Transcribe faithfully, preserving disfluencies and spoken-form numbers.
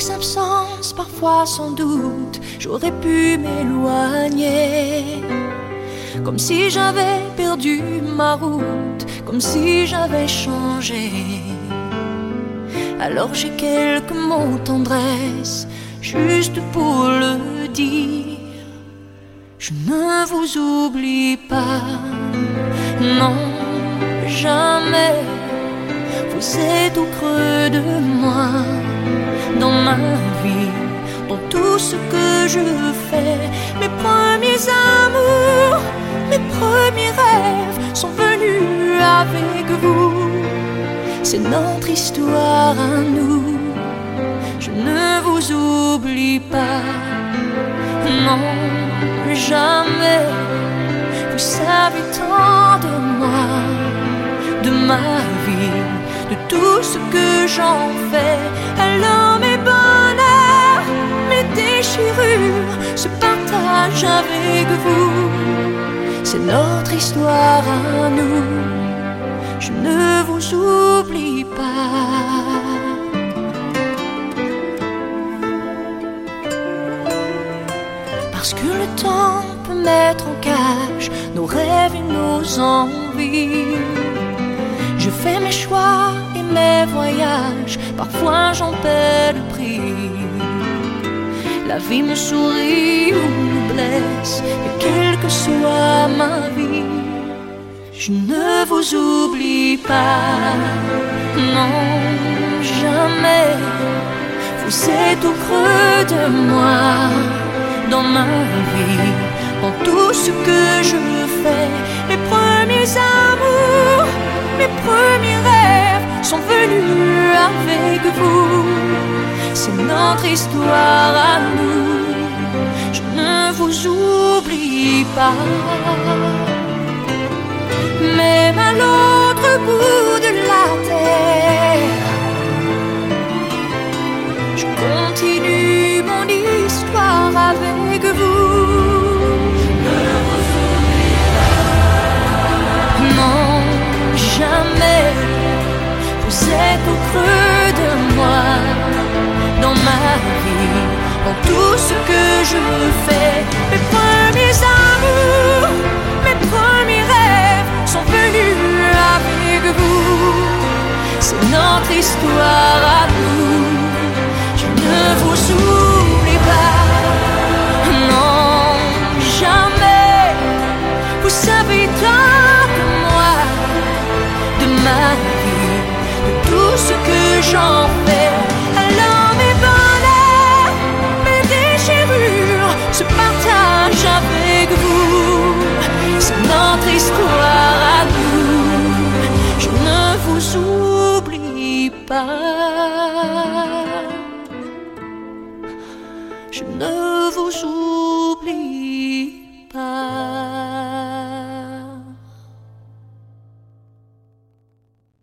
tes absences, parfois sans doute, j'aurais pu m'éloigner. Comme si j'avais perdu ma route, comme si j'avais changé. Alors j'ai quelques mots tendresse, juste pour le dire. Je ne vous oublie pas, non, jamais. Vous êtes au creux de moi, dans ma vie, dans tout ce que je fais. Mes premiers amours, mes premiers rêves sont venus avec vous. C'est notre histoire à nous. Je ne vous oublie pas, non, jamais. Vous savez tant de moi, de ma vie, de tout ce que j'en fais. Alors mes bonheurs, mes déchirures se partagent avec vous. C'est notre histoire à nous. Je ne vous oublie pas. Parce que le temps peut mettre en cage nos rêves et nos envies. Je fais mes choix et mes voyages, parfois j'en paie le prix. La vie me sourit ou me blesse, et quelle que soit ma vie, je ne vous oublie pas, non, jamais. Vous êtes au creux de moi, dans ma vie, dans tout ce que je fais. Mes premiers amours, mes premiers rêves sont venus avec vous. C'est notre histoire à nous. Je ne vous oublie pas. Même à l'autre bout de la terre, je continue mon histoire avec vous. Ne vous oublie pas. Non, jamais. Vous êtes au creux de moi, dans ma vie, dans tout ce que je fais. Mes premiers amours, mes premiers rêves sont venus avec vous. C'est notre histoire à nous. Je ne vous oublie pas, non, jamais. Vous savez tant de moi, de ma vie, de tout ce que j'en fais. Alors mes bonheurs, mes déchirures se partagent avec vous. C'est notre histoire à nous. Je ne vous oublie pas. Je ne vous oublie pas.